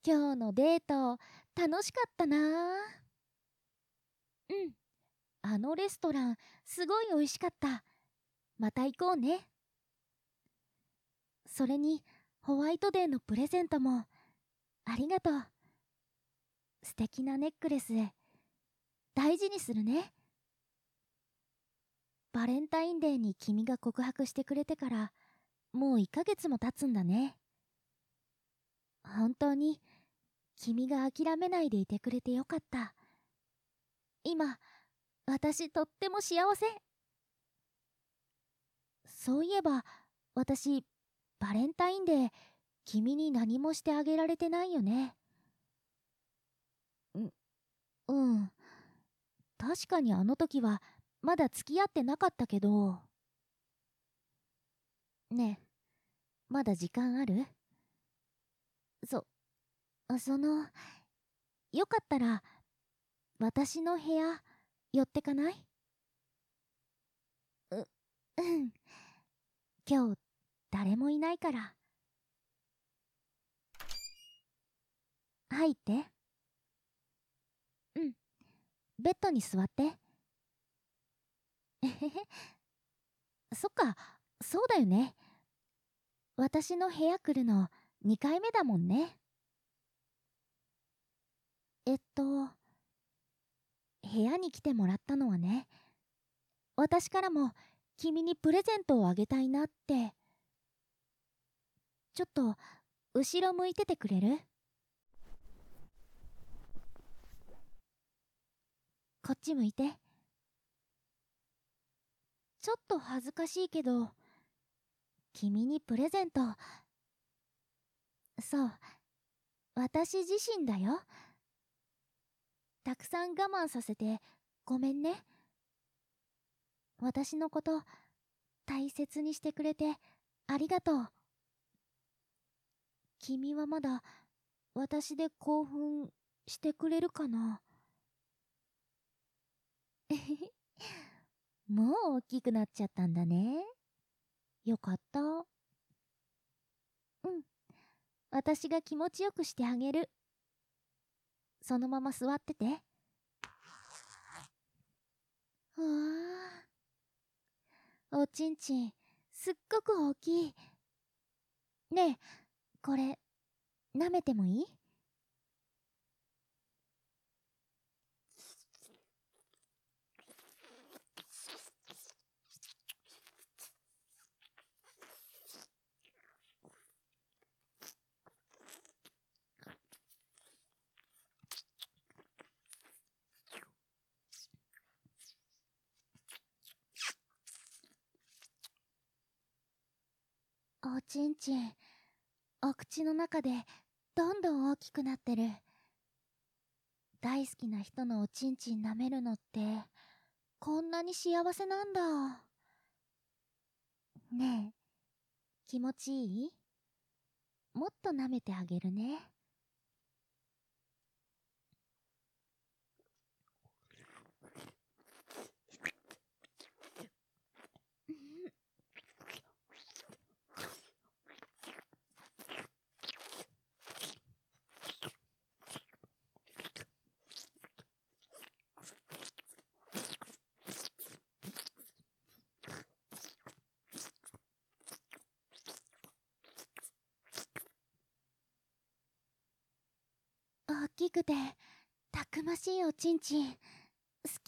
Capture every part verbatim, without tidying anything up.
今日のデート、楽しかったな。うん、あのレストラン、すごい美味しかった。また行こうね。それに、ホワイトデーのプレゼントも、ありがとう。素敵なネックレス、大事にするね。バレンタインデーに君が告白してくれてから、もういっかげつも経つんだね。本当に、君が諦めないでいてくれてよかった。今、私とっても幸せ。そういえば、私、バレンタインデー、君に何もしてあげられてないよね。う、うん。確かにあの時は、まだ付き合ってなかったけど。ねえ、まだ時間ある？そ、その、よかったら、私の部屋、寄ってかない？う、うん。今日、誰もいないから。入って。うん。ベッドに座って。えへへ。そっか、そうだよね。私の部屋来るのにかいめだもんね。えっと、部屋に来てもらったのはね、私からも君にプレゼントをあげたいなって。ちょっと、後ろ向いててくれる？こっち向いて。ちょっと恥ずかしいけど、君にプレゼント。そう、私自身だよ。たくさん我慢させてごめんね。私のこと大切にしてくれてありがとう。君はまだ私で興奮してくれるかな？もう大きくなっちゃったんだね。よかった。うん、私が気持ちよくしてあげる。そのまま座ってて。わあ、おちんちんすっごく大きい。ねえ、これ舐めてもいい？おちんちん、お口の中でどんどん大きくなってる。大好きな人のおちんちん舐めるのってこんなに幸せなんだ。ねえ、気持ちいい？もっと舐めてあげるね。大きくてたくましいおちんちん好き。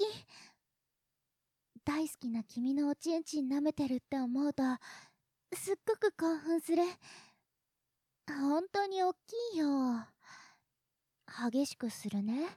大好きな君のおちんちん舐めてるって思うとすっごく興奮する。本当におっきいよ。激しくするね。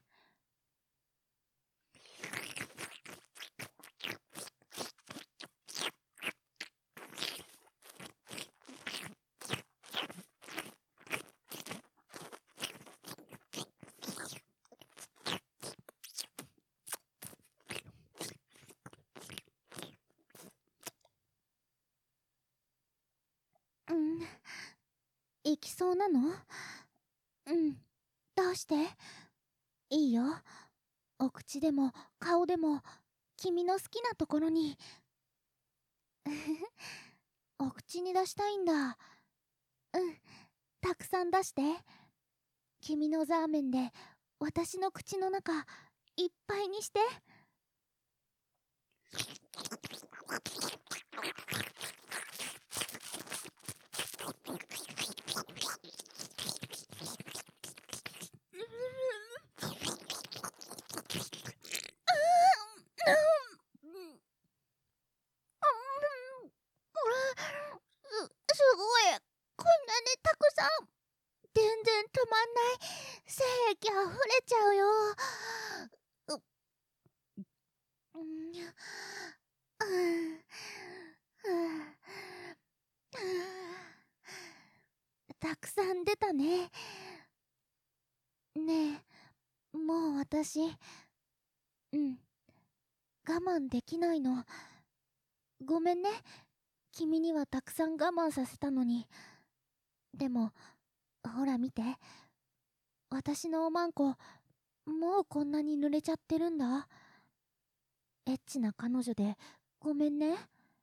うん、行きそうなの？うん、どうして？いいよ。お口でも顔でも君の好きなところに。お口に出したいんだ。うん、たくさん出して。 君のザーメンで私の口の中いっぱいにして。すごい、こんなにたくさん。全然止まんない。精液あふれちゃうよ。ううんたくさん出たね。ねえ、もう私、うん、我慢できないの。ごめんね、君にはたくさん我慢させたのに。でも、ほら見て。私のおまんこ、もうこんなに濡れちゃってるんだ。エッチな彼女で、ごめんね。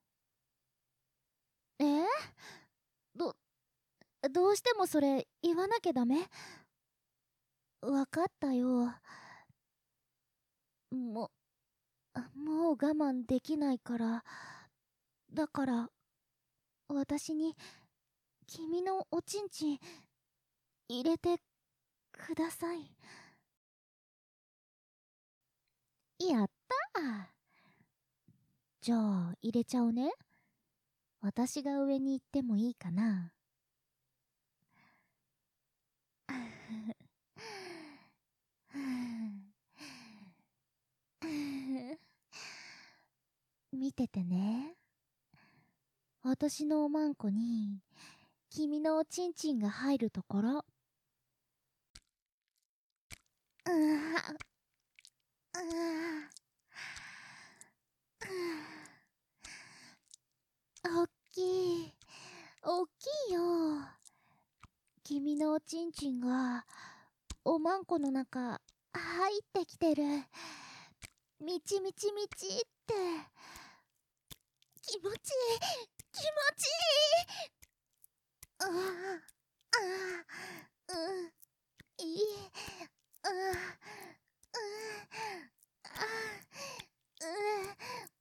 えー、ど、どうしてもそれ言わなきゃダメ？わかったよ。も、もう我慢できないから。だから、私に、君のおちんちん、入れてください。やったー。じゃあ、入れちゃうね。私が上に行ってもいいかな。見ててね。私のおまんこに君のおちんちんが入るところ。うわおっきい、おっきいよ。君のおちんちんがおまんこの中入ってきてる。みちみちみちって気持ちいい、気持ちいい。ああ、ああ、うん、いい、ああ、うん、ああ、うん、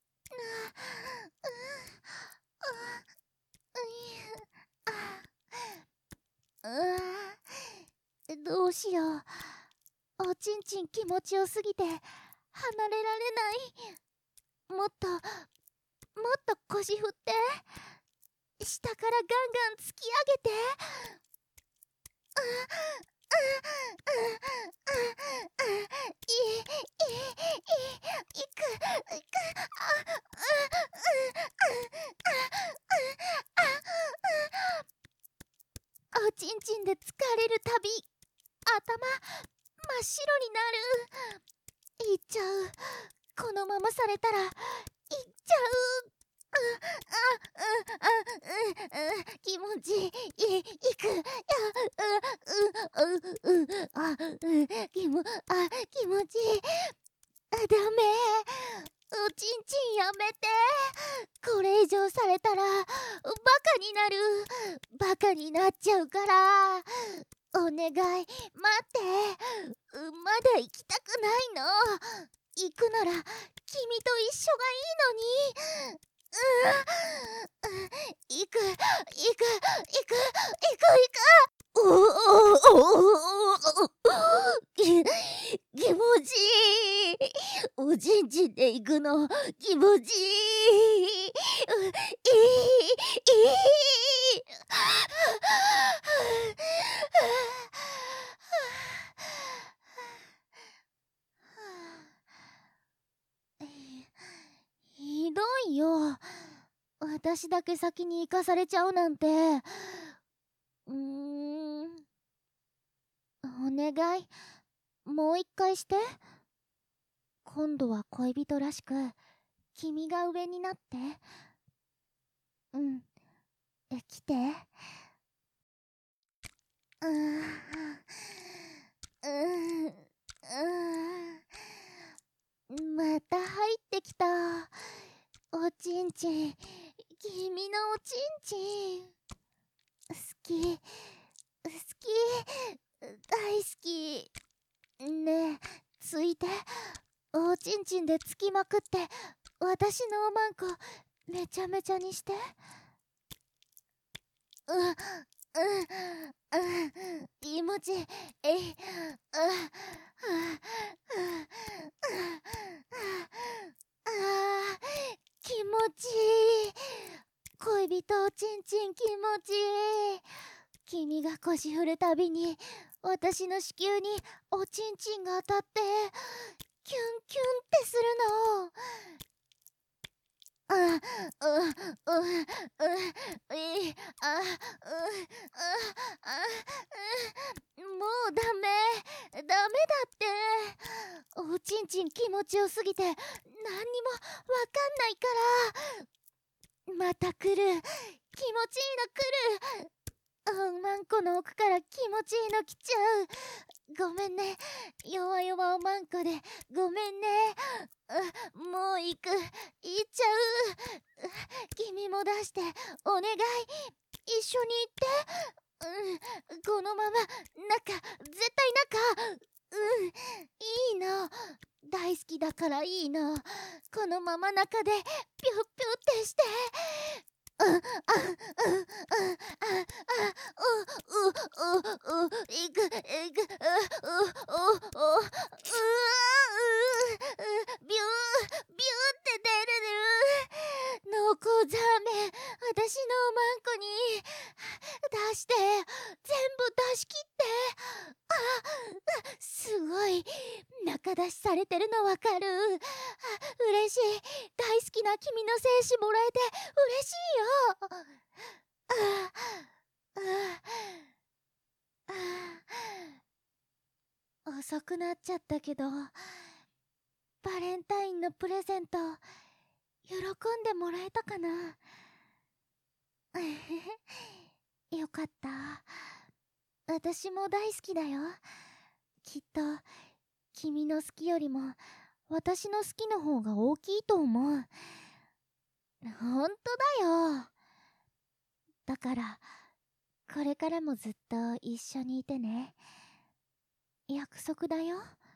ああ、どうしよう。おちんちん気持ちよすぎて離れられない。もっともっと腰振って、下からガンガン突き上げて。あああああいいいいいくいくああおちんちんで疲れるたび頭真っ白になる。いっちゃう。このままされたらいっちゃう。あああうんうん気持ちいいいくやううううあう気もあ気持ちいい。ダメ、おちんちんやめて。これ以上されたらバカになる。バカになっちゃうから。お願い待って。まだ行きたくないの。行くなら君と一緒がいいのに。うん、行く行く行く行く行く。おおおお気持ちいい。おちんちんで行くの気持ちいい。いいいいひどいよ。私だけ先に行かされちゃうなんて。うーん、お願い、もう一回して。今度は恋人らしく君が上になって。うん、え来て。うーんうーんまた入ってきた。おちんちん、君のおちんちん好き好き大好ちんでつきまくって私のおまんこめちゃめちゃにして。ううんうん気持ちいい。えいああ気持ちいい。恋人おちんちん気持ちいい。君が腰振るたびに私の子宮におちんちんが当たってキュンキュンってするの。あ、う、う、う、う、い、あ、う、あ、あ、う、もうダメ、ダメだって。おちんちん気持ちよすぎて何にもわかんないから。また来る、気持ちいいの来る。おまんこの奥から気持ちいいの来ちゃう。ごめんね、弱々おまんこでごめんね。うもう行く、行っちゃう。君も出してお願い、一緒に行って。うん、このまま中、絶対中。うん、いいの、大好きだからいいの。このまま中でピュッピュってして。あ、あ、あ、あ、あ、あ、う、う、う、う、いく、いく、う、う、お、お、う、う、ビュー、ビューって出る。濃厚ザーメン、私のおまんこに出して、全部出し切って。あ、すごい、中出しされてるのわかる。嬉しい、大好きな君の精子もらえて嬉しいよ。ああああ遅くなっちゃったけど、バレンタインのプレゼント喜んでもらえたかな。よかった。私も大好きだよ。きっと君の好きよりも私の好きの方が大きいと思う。ほんとだよ。だからこれからもずっと一緒にいてね。約束だよ。